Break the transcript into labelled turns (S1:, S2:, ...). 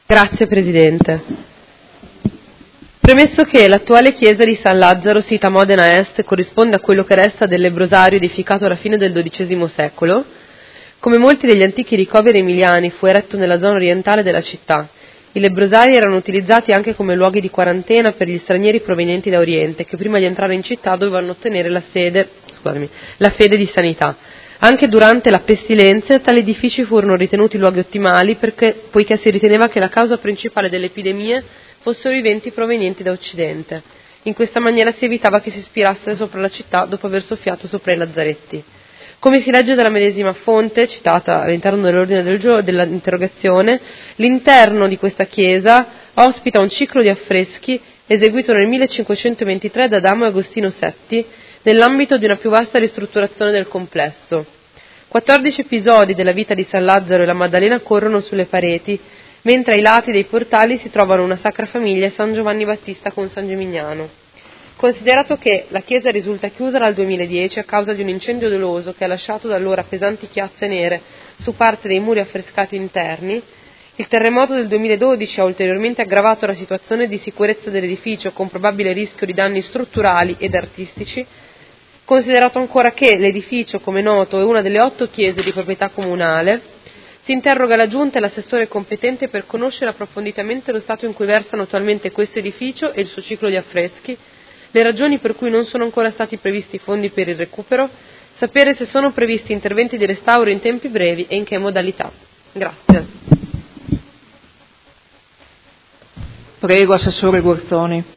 S1: Grazie Presidente. Premesso che l'attuale chiesa di San Lazzaro, sita a Modena Est, corrisponde a quello che resta del lebbrosario edificato alla fine del XII secolo, come molti degli antichi ricoveri emiliani fu eretto nella zona orientale della città. I lebbrosarii erano utilizzati anche come luoghi di quarantena per gli stranieri provenienti da Oriente, che prima di entrare in città dovevano ottenere la fede di sanità. Anche durante la pestilenza tali edifici furono ritenuti luoghi ottimali poiché si riteneva che la causa principale delle epidemie fossero i venti provenienti da Occidente. In questa maniera si evitava che si spirasse sopra la città dopo aver soffiato sopra i lazzaretti. Come si legge dalla medesima fonte, citata all'interno dell'ordine dell'interrogazione, l'interno di questa chiesa ospita un ciclo di affreschi eseguito nel 1523 da Adamo e Agostino Setti nell'ambito di una più vasta ristrutturazione del complesso. 14 episodi della vita di San Lazzaro e la Maddalena corrono sulle pareti, mentre ai lati dei portali si trovano una Sacra Famiglia e San Giovanni Battista con San Gimignano. Considerato che la chiesa risulta chiusa dal 2010 a causa di un incendio doloso che ha lasciato da allora pesanti chiazze nere su parte dei muri affrescati interni, il terremoto del 2012 ha ulteriormente aggravato la situazione di sicurezza dell'edificio con probabile rischio di danni strutturali ed artistici, considerato ancora che l'edificio, come noto, è una delle 8 chiese di proprietà comunale, si interroga la Giunta e l'assessore competente per conoscere approfonditamente lo stato in cui versano attualmente questo edificio e il suo ciclo di affreschi, le ragioni per cui non sono ancora stati previsti fondi per il recupero, sapere se sono previsti interventi di restauro in tempi brevi e in che modalità. Grazie.
S2: Prego, Assessore Guerzoni.